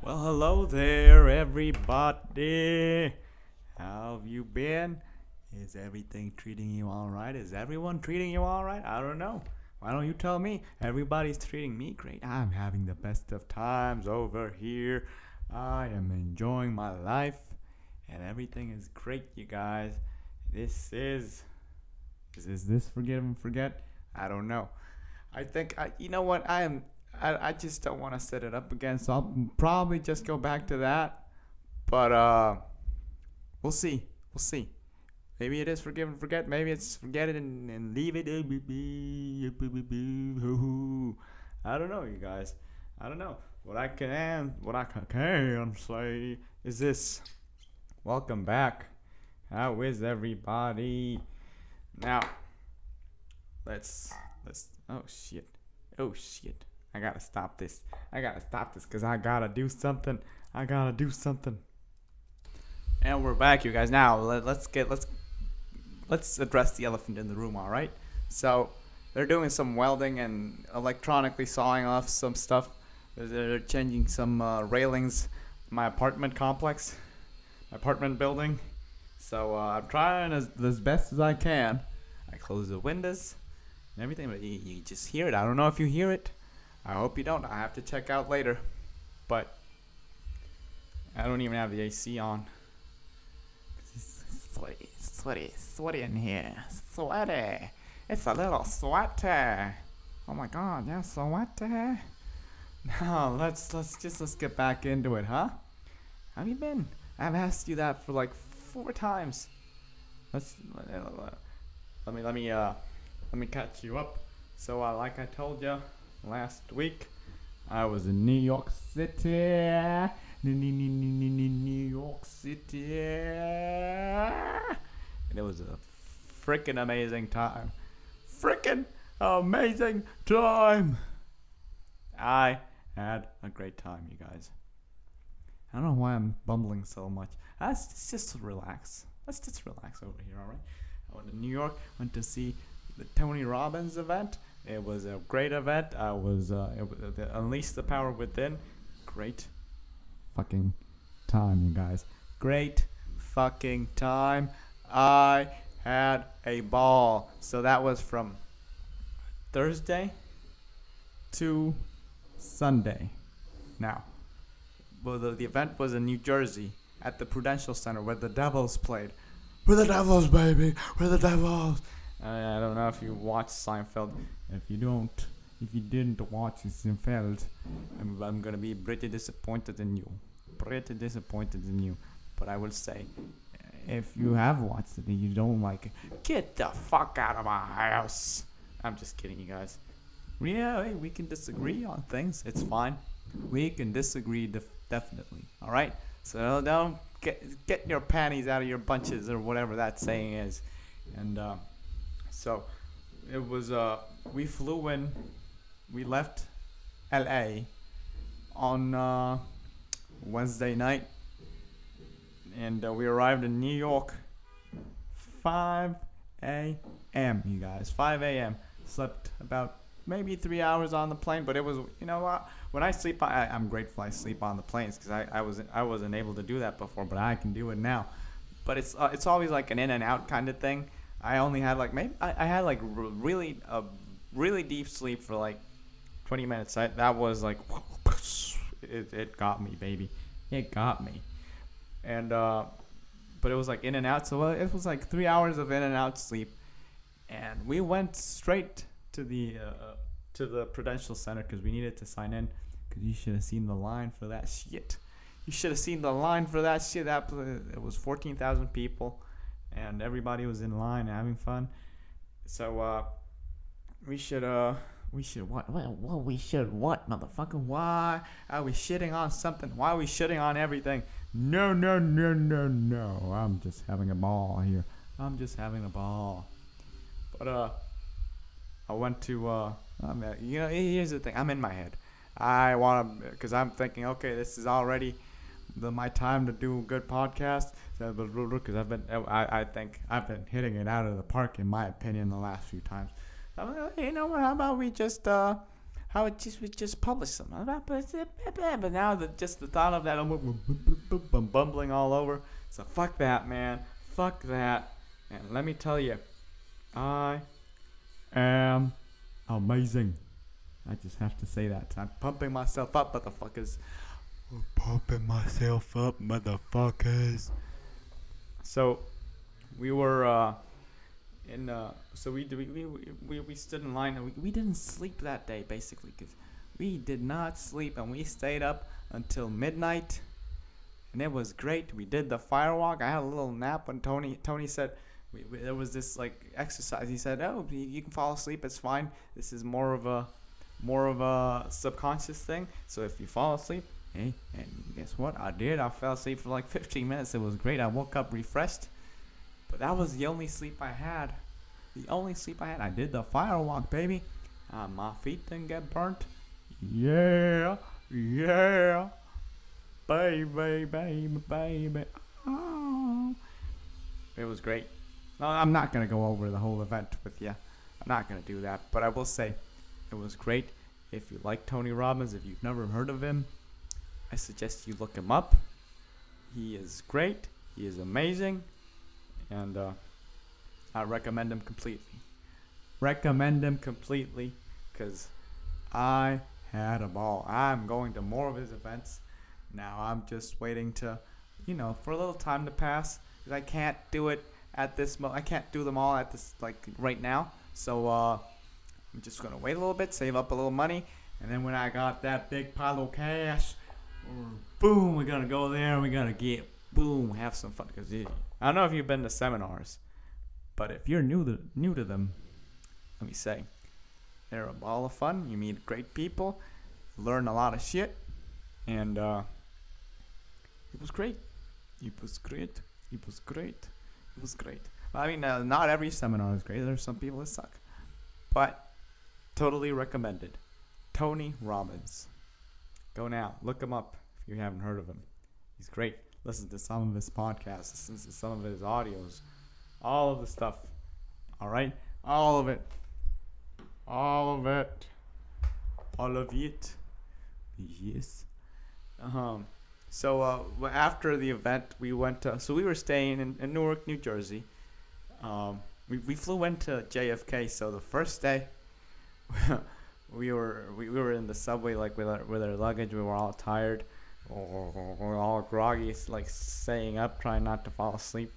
Well, hello there, everybody. How have you been? Is everything treating you all right? Is everyone treating you all right? I don't know. Why don't you tell me? Everybody's treating me great. I'm having the best of times over here. I am enjoying my life, and everything is great, you guys. Is this forgive and forget? I don't know. I think you know what I just don't want to set it up again, so I'll probably just go back to that. But we'll see. We'll see. Maybe it is forgive and forget. Maybe it's forget it and leave it. I don't know, you guys. I don't know. What I can say is this. Welcome back. How is everybody? Now, let's. Oh shit. I gotta stop this because I gotta do something. And we're back, you guys. Now let's address the elephant in the room. All right. So they're doing some welding and electronically sawing off some stuff. They're changing some railings in my apartment complex, my apartment building. So I'm trying as best as I can. I close the windows and everything, but you just hear it. I don't know if you hear it. I hope you don't. I have to check out later. But I don't even have the AC on. It's sweaty in here. Sweaty. It's a little sweaty. Oh my god, yeah, sweaty. Now let's get back into it, huh? How have you been? I've asked you that for like 4 times. Let me catch you up. So like I told you last week, I was in New York City. New York City. And it was a freaking amazing time. I had a great time, you guys. I don't know why I'm bumbling so much. Let's just relax. Let's just relax over here, alright? I went to New York, went to see the Tony Robbins event. It was a great event. It was Unleash the Power Within. Great fucking time, you guys. Great fucking time. I had a ball. So that was from Thursday to Sunday. Now, well, the event was in New Jersey at the Prudential Center where the Devils played. We're the Devils, baby. We're the Devils. I don't know if you watched Seinfeld. If you didn't watch Seinfeld, I'm gonna be pretty disappointed in you. But I will say, if you have watched it and you don't like it, get the fuck out of my house. I'm just kidding, you guys. Yeah, hey, we can disagree on things. It's fine. We can disagree definitely. All right. So don't get your panties out of your bunches or whatever that saying is. And so it was. We flew in. We left L.A. on Wednesday night, and we arrived in New York 5 a.m. You guys, 5 a.m. Slept about maybe 3 hours on the plane, but it was, you know what? When I sleep, I'm grateful I sleep on the planes because I wasn't able to do that before, but I can do it now. But it's always like an in and out kind of thing. I only had like I had like really deep sleep for like 20 minutes. That was like it got me, baby. It got me. And but it was like in and out, so it was like 3 hours of in and out sleep. And we went straight to the Prudential Center because we needed to sign in. Because you should have seen the line for that shit. It was 14,000 people, and everybody was in line having fun. So we should what, motherfucker? Why are we shitting on something? Why are we shitting on everything? No. I'm just having a ball here. But I went to here's the thing. I'm in my head. I want to, because I'm thinking, okay, this is already my time to do a good podcast. Because I think I've been hitting it out of the park, in my opinion, the last few times. You know what? How about we just how it just we just publish them. But now just the thought of that, I'm bumbling all over. So fuck that, man. Fuck that. And let me tell you, I am amazing. I just have to say that. I'm pumping myself up, motherfuckers. I'm pumping myself up, motherfuckers. So we were so we stood in line, and we didn't sleep that day, basically, because we did not sleep, and we stayed up until midnight, and it was great. We did the firewalk. I had a little nap when Tony said there was this like exercise. He said, "Oh, you can fall asleep. It's fine. This is more of a subconscious thing. So if you fall asleep, hey, and guess what? I did. I fell asleep for like 15 minutes. It was great. I woke up refreshed." But that was the only sleep I had. I did the firewalk, baby. My feet didn't get burnt. Yeah. Baby. Oh. It was great. No, I'm not going to go over the whole event with you. I'm not going to do that. But I will say, it was great. If you like Tony Robbins, if you've never heard of him, I suggest you look him up. He is great. He is amazing. And I recommend him completely. Because I had a ball. I'm going to more of his events. Now I'm just waiting to, for a little time to pass. Because I can't do it at this I can't do them all at this, right now. So I'm just going to wait a little bit, save up a little money. And then when I got that big pile of cash, boom, we're going to go there and we're going to have some fun. Because I don't know if you've been to seminars, but if you're new to them, let me say, they're a ball of fun. You meet great people, learn a lot of shit, and it was great. I mean, not every seminar is great. There's some people that suck, but totally recommended. Tony Robbins. Go now. Look him up if you haven't heard of him. He's great. Listen to some of his podcasts. Listen to some of his audios. All of the stuff. All right? All of it. Yes. So after the event, we went to... So we were staying in Newark, New Jersey. We flew into JFK. So the first day, we were in the subway with our luggage. We were all tired. We're all groggy, staying up, trying not to fall asleep.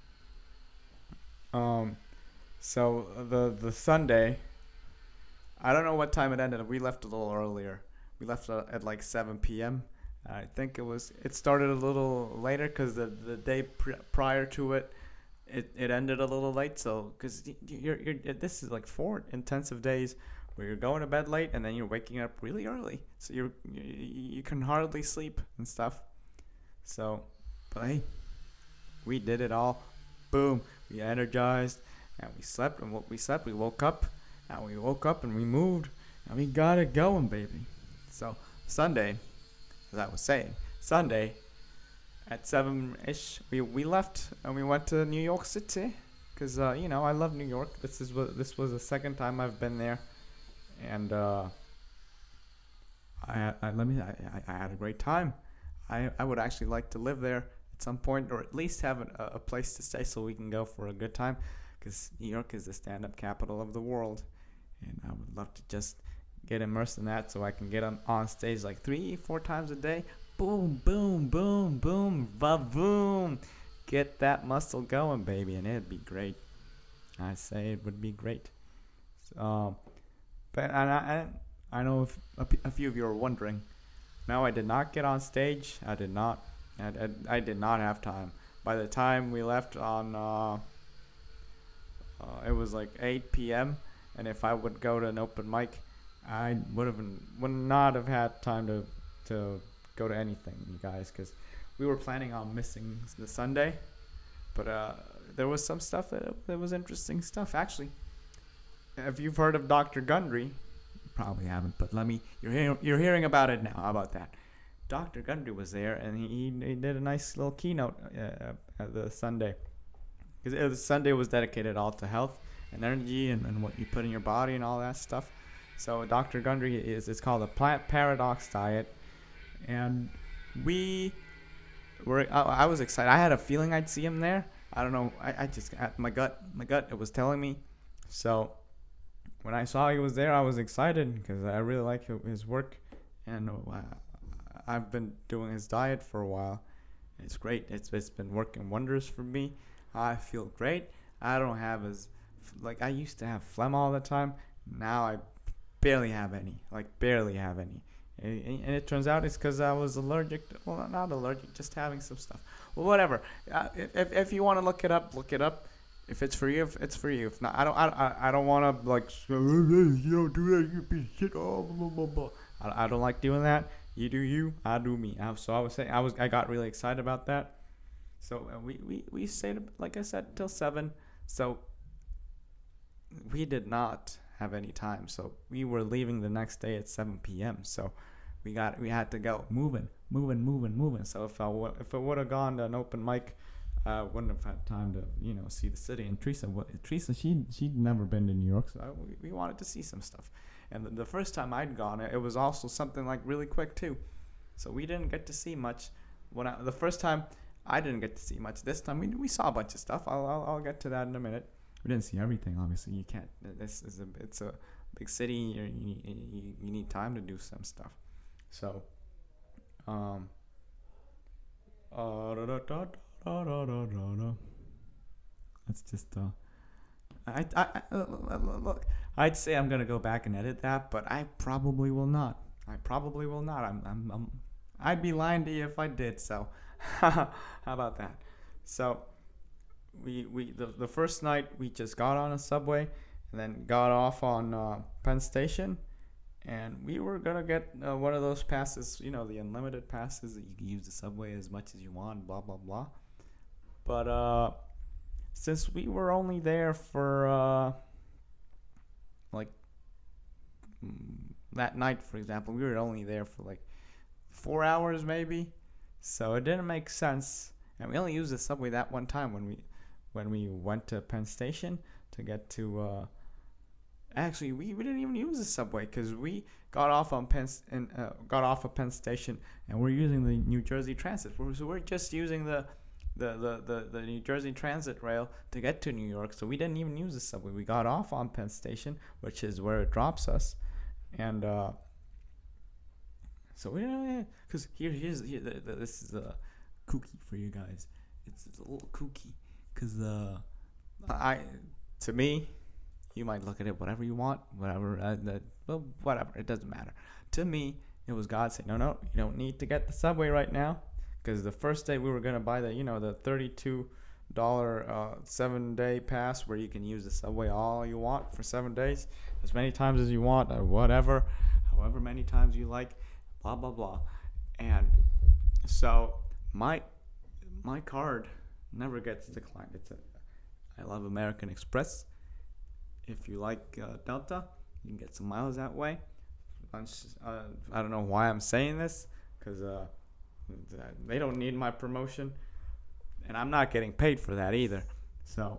So the Sunday, I don't know what time it ended. We left a little earlier. We left at 7 p.m. I think it started a little later because the day prior to it ended a little late. So because this is 4 intensive days where you're going to bed late and then you're waking up really early, so you can hardly sleep and stuff. So, but hey, we did it all. Boom, we energized and we slept, and we woke up, and we moved, and we got it going, baby. So Sunday, as I was saying, at 7-ish, we left and we went to New York City because I love New York. This was the second time I've been there. And I had a great time. I would actually like to live there at some point, or at least have a place to stay so we can go for a good time, because New York is the stand-up capital of the world, and I would love to just get immersed in that so I can get on stage 3-4 times a day. Boom, boom, boom, boom, ba-boom. Get that muscle going, baby, and it'd be great. I say it would be great. So, but I know if a few of you are wondering. No, I did not get on stage. I did not have time. By the time we left on, it was 8 p.m. And if I would go to an open mic, I would not have had time to go to anything, you guys, because we were planning on missing the Sunday. But there was some stuff that was interesting stuff, actually. If you've heard of Dr. Gundry, you probably haven't, but you're hearing about it now. How about that? Dr. Gundry was there, and he did a nice little keynote at the Sunday. Because the Sunday was dedicated all to health and energy and what you put in your body and all that stuff. So Dr. Gundry it's called the Plant Paradox Diet, and I was excited. I had a feeling I'd see him there. I don't know. I just my gut it was telling me. So when I saw he was there, I was excited because I really like his work, and I've been doing his diet for a while. It's great. It's been working wonders for me. I feel great. I don't have I used to have phlegm all the time. Now I barely have any. And it turns out it's because I was allergic. Well, not allergic, just having some stuff. Well, whatever. If you want to look it up, look it up. If it's for you, it's for you. If not, I don't want to you don't do that. You piece of shit. Oh, blah, blah, blah. I don't like doing that. You do you, I do me. So I was saying I got really excited about that. So we stayed, like I said, till 7. So we did not have any time. So we were leaving the next day at 7 p.m. So we had to go moving. So if I would have gone to an open mic, I wouldn't have had time to see the city. And Teresa she'd never been to New York, so we wanted to see some stuff. And the first time I'd gone, it was also something like really quick too. So we didn't get to see much. The first time I didn't get to see much. This time we saw a bunch of stuff. I'll get to that in a minute. We didn't see everything, obviously. You can't. It's a big city. You need time to do some stuff. So, let's just look. I'd say I'm gonna go back and edit that, but I probably will not. I'd be lying to you if I did. So, how about that? So, the first night we just got on a subway and then got off on Penn Station, and we were gonna get one of those passes, the unlimited passes that you can use the subway as much as you want, blah blah blah. But since we were only there for that night, for example, we were only there for 4 hours maybe, so it didn't make sense. And we only used the subway that one time when we went to Penn Station to get to. Actually, we didn't even use the subway because we got off of Penn Station and we're using the New Jersey Transit. So we're just using the New Jersey Transit rail to get to New York. So we didn't even use the subway. We got off on Penn Station, which is where it drops us, and so we because this is a kooky for you guys. It's a little kooky because to me. You might look at it whatever you want, whatever. Whatever. It doesn't matter. To me, it was God saying, no, you don't need to get the subway right now, because the first day we were gonna buy the $32 7-day pass where you can use the subway all you want for 7 days, as many times as you want, or whatever, however many times you like, blah blah blah. And so my card never gets declined. I love American Express. If you like Delta, you can get some miles that way. I don't know why I'm saying this, because they don't need my promotion, and I'm not getting paid for that either. So,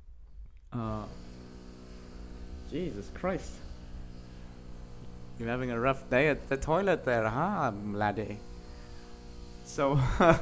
Jesus Christ. You're having a rough day at the toilet there, huh, laddie? So,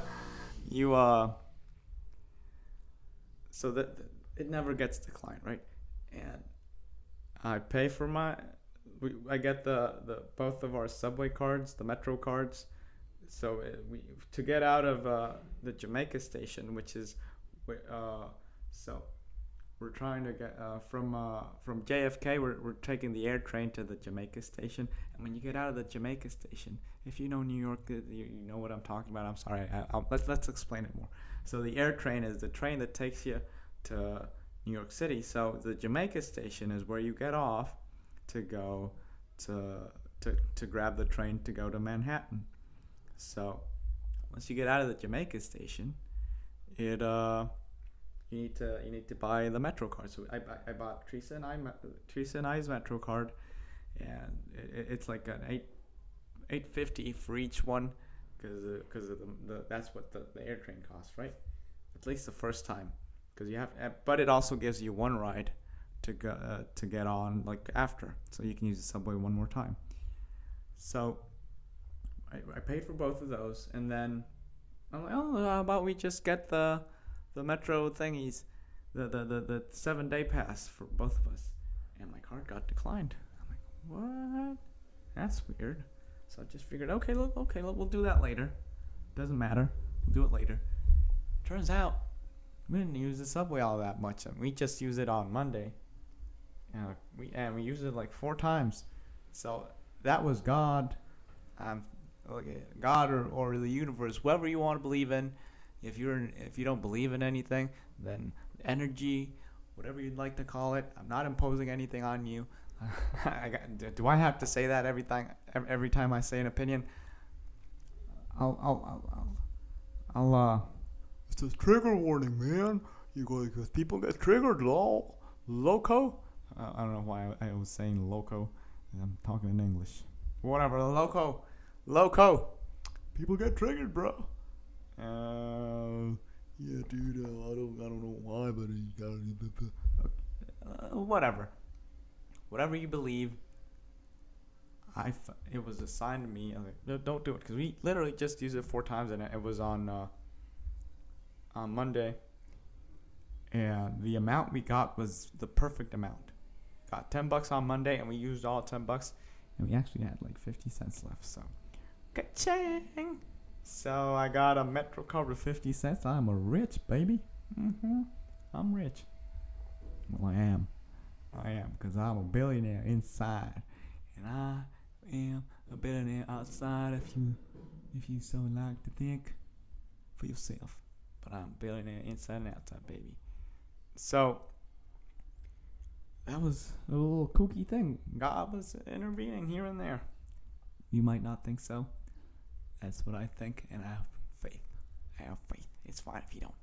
so that it never gets declined, right? And I pay for I get the both of our subway cards, the Metro cards. So to get out of the Jamaica station, which is so we're trying to get from JFK. We're taking the air train to the Jamaica station, and when you get out of the Jamaica station, if you know New York, you know what I'm talking about. I'm sorry. Let's explain it more. So the air train is the train that takes you to New York City. So the Jamaica station is where you get off to go to grab the train to go to Manhattan. So once you get out of the Jamaica station, you need to buy the Metro card. So I bought Teresa and I's Metro card, and it's like an $8.50 for each one, because of that's what the air train costs, right? At least the first time. Because but it also gives you one ride to get on like after, so you can use the subway one more time. So I paid for both of those, and then I'm like, oh, how about we just get the metro thingies, the 7-day pass for both of us, and my card got declined. I'm like, what? That's weird. So I just figured, okay, we'll do that later. Doesn't matter. We'll do it later. Turns out we didn't use the subway all that much. We just use it on Monday. We used it like 4 times. So that was God. God or the universe, whoever you want to believe in. If you don't believe in anything, then energy, whatever you'd like to call it. I'm not imposing anything on you. Do I have to say that every time I say an opinion? It's a trigger warning, man. Because people get triggered, loco. I don't know why I was saying loco. I'm talking in English. Whatever, loco. People get triggered, bro. Yeah, dude. I don't know why, but you gotta. Whatever. Whatever you believe. It was assigned to me. I was like, no, don't do it, because we literally just used it 4 times, and it was on Monday. And the amount we got was the perfect amount. Got $10 on Monday, and we used all $10, and we actually had like 50 cents left. So, ka-ching! So I got a Metro card with 50 cents. I'm a rich baby. I'm rich. Well, I am, because I'm a billionaire inside, and I am a billionaire outside. If you so like to think for yourself, but I'm a billionaire inside and outside, baby. So that was a little kooky thing. God was intervening here and there. You might not think so. That's what I think, and I have faith. It's fine if you don't.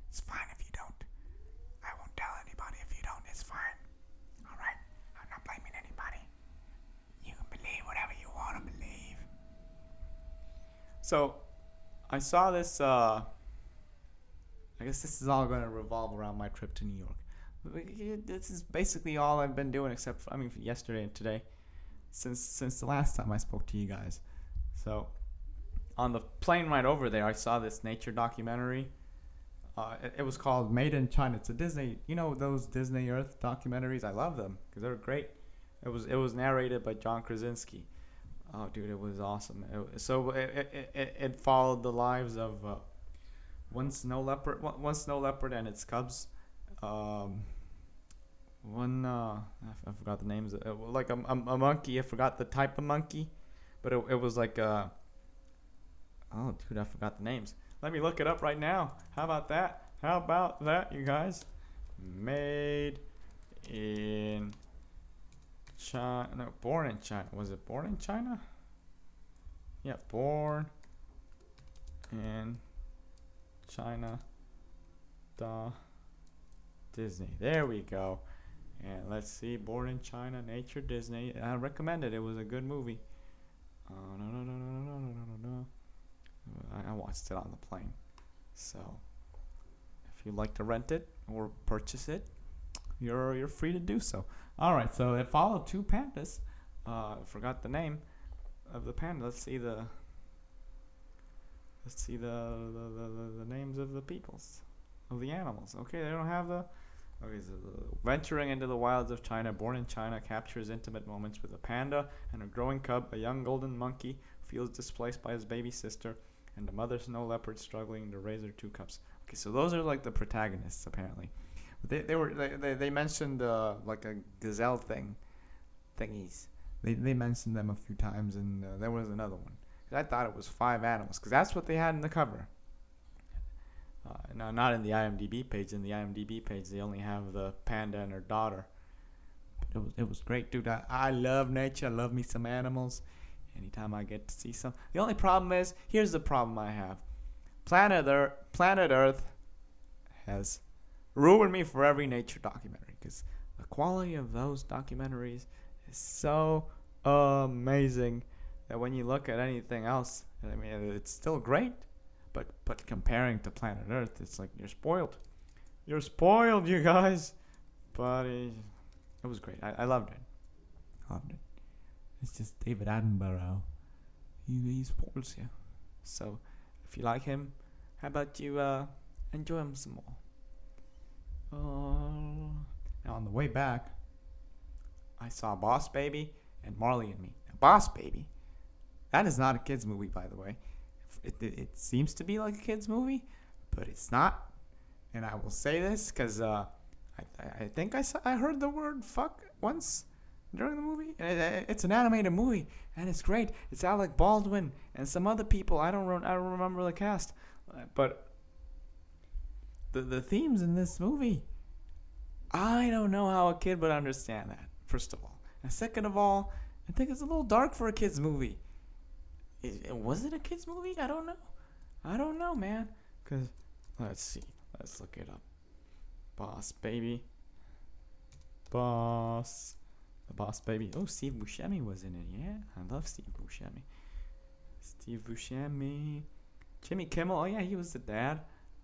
I won't tell anybody if you don't. It's fine. All right? I'm not blaming anybody. You can believe whatever you want to believe. So, I saw this, I guess this is all going to revolve around my trip to New York. This is basically all I've been doing, except for, yesterday and today, since the last time I spoke to you guys. So, on the plane ride over there, I saw this nature documentary. It was called Made in China. It's a Disney, those Disney Earth documentaries. I love them because they're great. It was narrated by John Krasinski. Oh, dude, it was awesome. It followed the lives of one snow leopard and its cubs. I forgot the names. Like a monkey. I forgot the type of monkey, but it was like a. Oh, dude, I forgot the names. Let me look it up right now. How about that, you guys? Made in China. No, born in China. Was it born in China? Yeah, born in China. Disney. There we go. And let's see. Born in China, Nature Disney. I recommend it. It was a good movie. No. I watched it on the plane. So, if you'd like to rent it or purchase it, you're free to do so. All right. So it followed 2 pandas. I forgot the name of the panda. Let's see the names of the peoples, of the animals. Okay, they don't have the. Okay, so venturing into the wilds of China, born in China, captures intimate moments with a panda and a growing cub. A young golden monkey feels displaced by his baby sister, and a mother snow leopard struggling to raise her 2 cubs. Okay, so those are like the protagonists apparently. But they mentioned like a gazelle thingies. They mentioned them a few times, and there was another one. I thought it was 5 animals because that's what they had in the cover. No, not in the IMDb page. In the IMDb page, they only have the panda and her daughter. But it was great, dude. I love nature. I love me some animals. Anytime I get to see some. The only problem is, here's the problem I have. Planet Earth has ruined me for every nature documentary because the quality of those documentaries is so amazing that when you look at anything else, it's still great. But comparing to Planet Earth, it's like you're spoiled. You're spoiled, you guys. But It was great. I loved it. Loved it. It's just David Attenborough. He spoils you. So if you like him, how about you enjoy him some more? Now on the way back, I saw Boss Baby and Marley and Me. Now, Boss Baby, that is not a kids movie, by the way. It seems to be like a kids movie, but it's not. And I will say this because I think I heard the word fuck once during the movie. It's an animated movie and it's great. It's Alec Baldwin and some other people. I don't remember the cast, but the themes in this movie, I don't know how a kid would understand that. First of all, and second of all, I think it's a little dark for a kids movie. Was it a kids movie? I don't know, man. Cause let's see. Let's look it up. Boss Baby. The Boss Baby. Oh, Steve Buscemi was in it. Yeah, I love Steve Buscemi. Jimmy Kimmel. Oh yeah, he was the dad.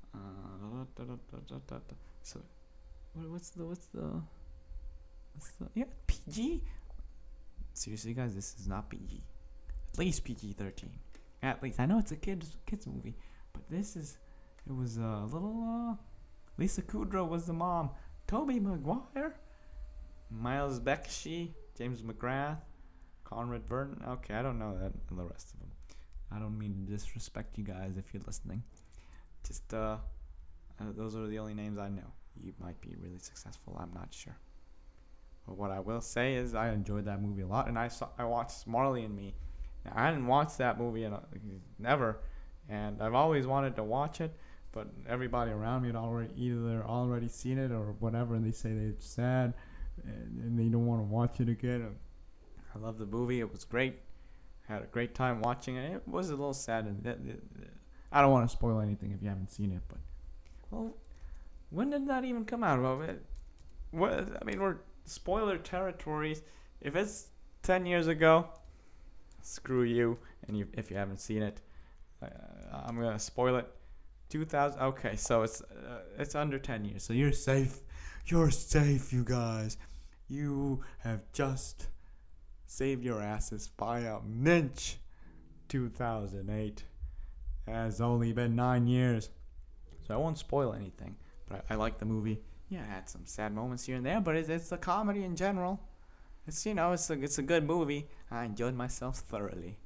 So, what's the? Yeah, PG. Seriously, guys, this is not PG. At least PG-13. At least I know it's a kids movie, but it was a little. Lisa Kudrow was the mom. Tobey Maguire, Miles Bekshi, James McGrath, Conrad Vernon. Okay, I don't know that and the rest of them. I don't mean to disrespect you guys if you're listening. Just those are the only names I know. You might be really successful. I'm not sure. But what I will say is I enjoyed that movie a lot, and I watched Marley and Me. Now, I didn't watch that movie never, and I've always wanted to watch it, but everybody around me had already seen it or whatever, and they say that it's sad, and they don't want to watch it again. I love the movie. It was great. I had a great time watching it. It was a little sad, and I don't want to spoil anything if you haven't seen it, but well, when did that even come out? We're spoiler territories. If it's 10 years ago, screw you. And if you haven't seen it, I'm gonna spoil it. 2000. Okay, so it's under 10 years. So you're safe. You're safe, you guys. You have just saved your asses by a minch. 2008 has only been 9 years, so I won't spoil anything. But I like the movie. Yeah, it had some sad moments here and there, but it's a comedy in general. It's it's a good movie. I enjoyed myself thoroughly.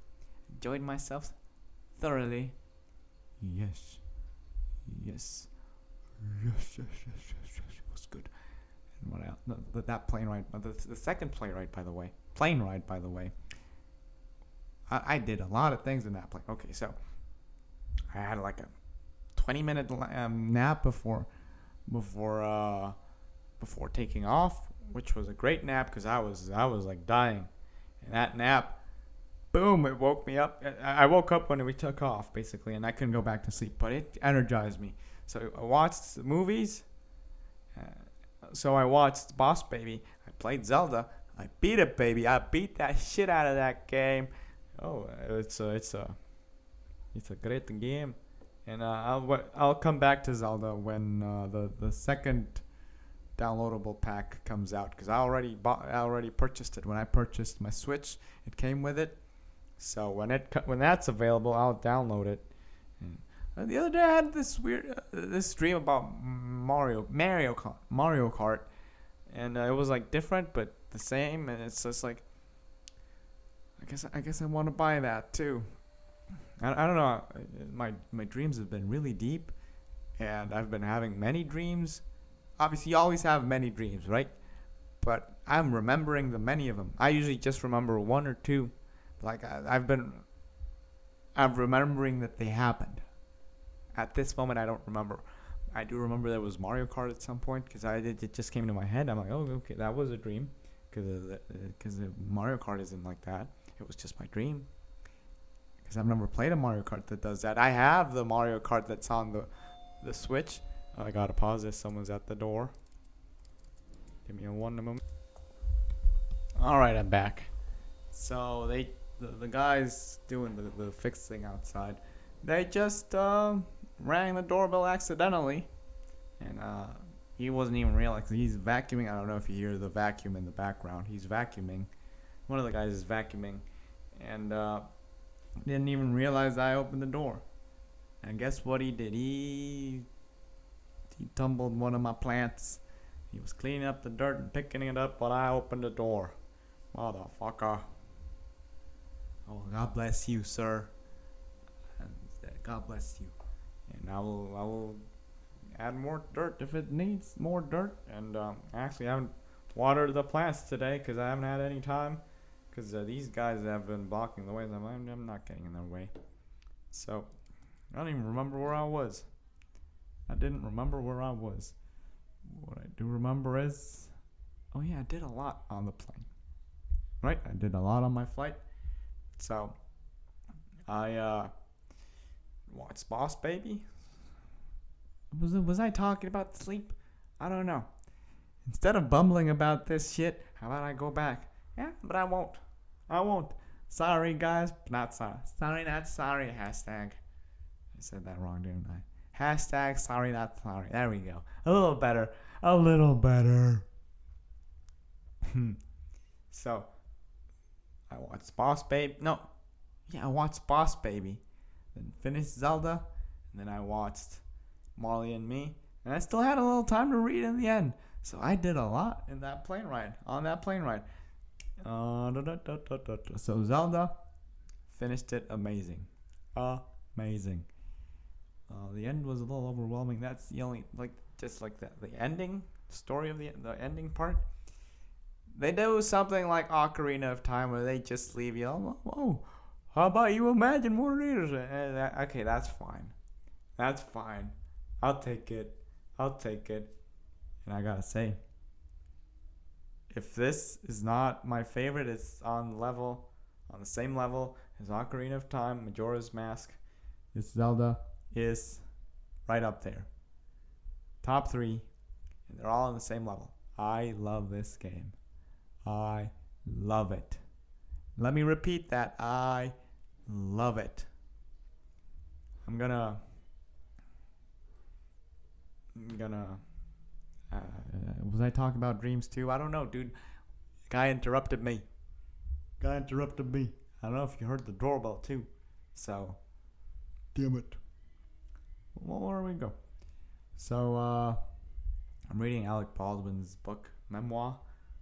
Yes. It was good. And what else? That plane ride. The second plane ride, by the way. I did a lot of things in that plane. Okay, so I had like a 20-minute nap before taking off, which was a great nap because I was like dying. And that nap, boom, it woke me up. I woke up when we took off, basically, and I couldn't go back to sleep, but it energized me. So I watched the movies. So I watched Boss Baby. I played Zelda. I beat it, baby. I beat that shit out of that game. Oh, it's a great game. And I'll come back to Zelda when the second downloadable pack comes out, because I already purchased it. When I purchased my Switch, it came with it. So when that's available, I'll download it. And the other day I had this dream about Mario Kart, and it was like different but the same, and it's just like I guess I want to buy that too. I don't know. My dreams have been really deep, and I've been having many dreams. Obviously, you always have many dreams, right? But I'm remembering the many of them. I usually just remember one or two. Like I'm remembering that they happened. At this moment, I don't remember. I do remember there was Mario Kart at some point because it just came to my head. I'm like, oh, okay, that was a dream, because Mario Kart isn't like that. It was just my dream. Because I've never played a Mario Kart that does that. I have the Mario Kart that's on the Switch. I gotta pause this. Someone's at the door. Give me one moment. Alright, I'm back. So the guys doing the fixing outside, they just rang the doorbell accidentally. And he wasn't even realizing he's vacuuming. I don't know if you hear the vacuum in the background. He's vacuuming. One of the guys is vacuuming, and didn't even realize I opened the door. And guess what he did? He tumbled one of my plants. He was cleaning up the dirt and picking it up while I opened the door. Motherfucker. Oh, God bless you, sir. And God bless you. And I will add more dirt if it needs more dirt. And actually, I haven't watered the plants today because I haven't had any time. Because these guys have been blocking the way. I'm not getting in their way. So, I don't even remember where I was. I didn't remember where I was. What I do remember is, oh yeah, I did a lot on the plane. Right? I did a lot on my flight. So, I watched Boss Baby. Was I talking about sleep? I don't know. Instead of bumbling about this shit, how about I go back? Yeah, but I won't. Sorry, guys. Not sorry. Sorry, not sorry. Hashtag. I said that wrong, didn't I? Hashtag sorry, not sorry. There we go. A little better. So, I watched Boss Baby. No. Yeah, I watched Boss Baby. Then finished Zelda. And then I watched Marley and Me. And I still had a little time to read in the end. So I did a lot in that plane ride. On that plane ride. So Zelda finished it amazing. Amazing. The end was a little overwhelming. That's the only, the ending story of the ending part. They do something like Ocarina of Time where they just leave you, oh, how about you imagine what it is? Okay, that's fine. I'll take it. And I gotta say, if this is not my favorite, it's on the same level as Ocarina of Time, Majora's Mask. This Zelda is right up there. Top 3, and they're all on the same level. I love this game. I love it. Let me repeat that. I love it. Was I talking about Dreams too? I don't know, dude. Guy interrupted me. I don't know if you heard the doorbell too. So, damn it. Well, where do we go? So, I'm reading Alec Baldwin's book, memoir.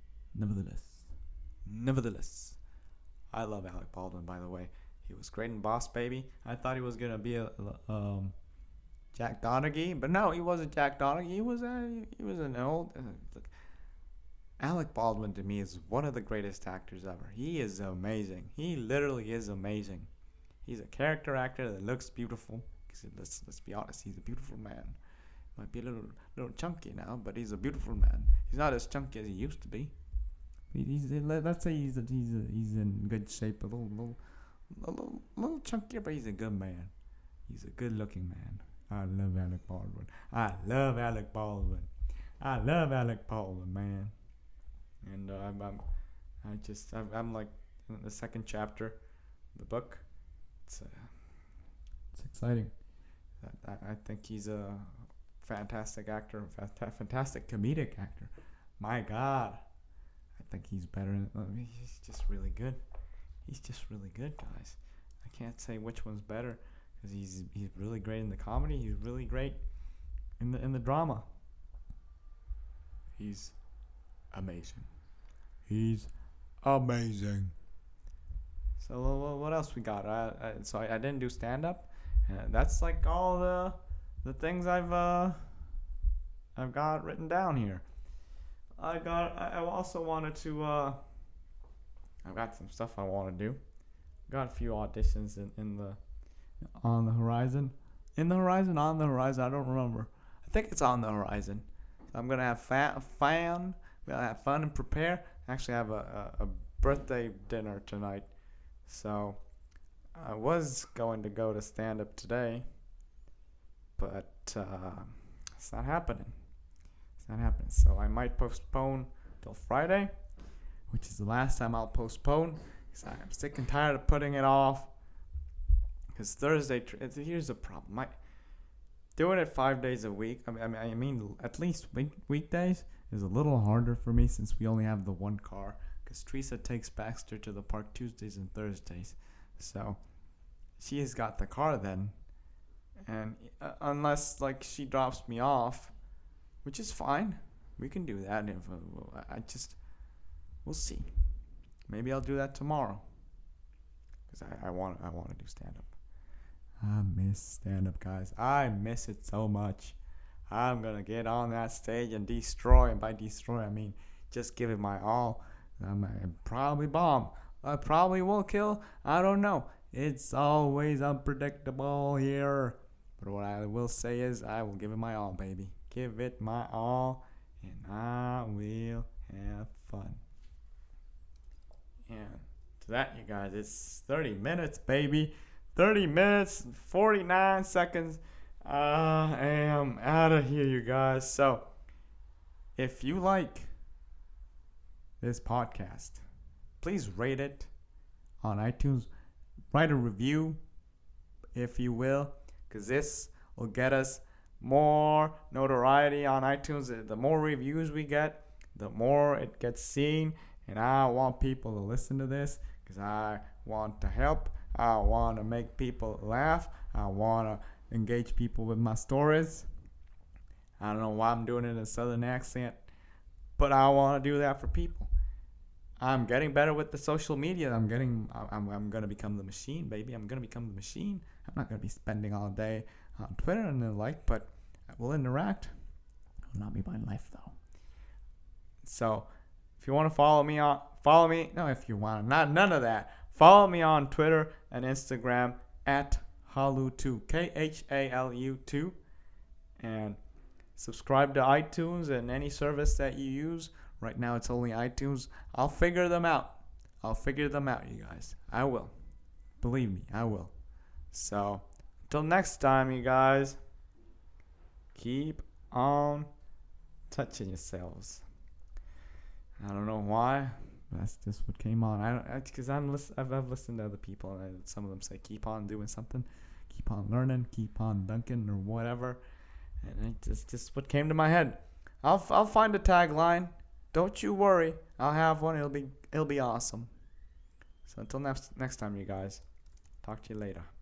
Nevertheless. I love Alec Baldwin, by the way. He was great in Boss Baby. I thought he was going to be a Jack Donaghy, but no, he wasn't Jack Donaghy. He was an old... Alec Baldwin, to me, is one of the greatest actors ever. He is amazing. He literally is amazing. He's a character actor that looks beautiful. Let's be honest, he's a beautiful man. Might be a little chunky now, but he's a beautiful man. He's not as chunky as he used to be. Let's say he's in good shape, a little chunkier, but he's a good man. He's a good-looking man. I love Alec Baldwin, man. And I'm like in the second chapter of the book. It's exciting. I think he's a fantastic actor, fantastic comedic actor. My God, I think he's better. He's just really good. Guys. I can't say which one's better because he's really great in the comedy. He's really great in the drama. He's amazing. So what else we got? So I didn't do stand up. That's like all the things I've got written down here. I also wanted to I've got some stuff I want to do. Got a few auditions on the horizon. On the horizon, I don't remember. I think it's on the horizon. So I'm gonna have fun. We'll have fun and prepare. Actually, I have a birthday dinner tonight, so I was going to go to stand up today, but it's not happening. So I might postpone till Friday, which is the last time I'll postpone, because I'm sick and tired of putting it off. Because Thursday, here's the problem. doing it 5 days a week. I mean at least weekdays is a little harder for me since we only have the one car. Because Teresa takes Baxter to the park Tuesdays and Thursdays, so she has got the car then. And unless like she drops me off, which is fine, we can do that. If we'll see. Maybe I'll do that tomorrow. Because I want to do stand up. I miss stand up, guys. I miss it so much. I'm gonna get on that stage and destroy. And by destroy, I mean just give it my all. I might probably bomb. I probably will kill. I don't know. It's always unpredictable here. But what I will say is I will give it my all, baby. Give it my all, and I will have fun. And to that, you guys, it's 30 minutes, baby. 30 minutes, 49 seconds. I am out of here, you guys. So, if you like this podcast, please rate it on iTunes. Write a review, if you will, because this will get us more notoriety on iTunes. The more reviews we get, the more it gets seen. And I want people to listen to this because I want to help. I want to make people laugh. I want to engage people with my stories. I don't know why I'm doing it in a southern accent, but I want to do that for people. I'm getting better with the social media. I'm going to become the machine, baby. I'm going to become the machine. I'm not going to be spending all day on Twitter and the like, but we'll interact. It will not be my life, though. So, if you want to follow me. No, if you want, none of that. Follow me on Twitter and Instagram at Halu2, KHALU2, and subscribe to iTunes and any service that you use. Right now, it's only iTunes. I'll figure them out. You guys. I will. Believe me, I will. So, until next time, you guys, keep on touching yourselves. I don't know why. That's just what came on. Because I've listened to other people, and some of them say keep on doing something, keep on learning, keep on dunking, or whatever. And it's just what came to my head. I'll find a tagline. Don't you worry. I'll have one. It'll be awesome. So until next time, you guys. Talk to you later.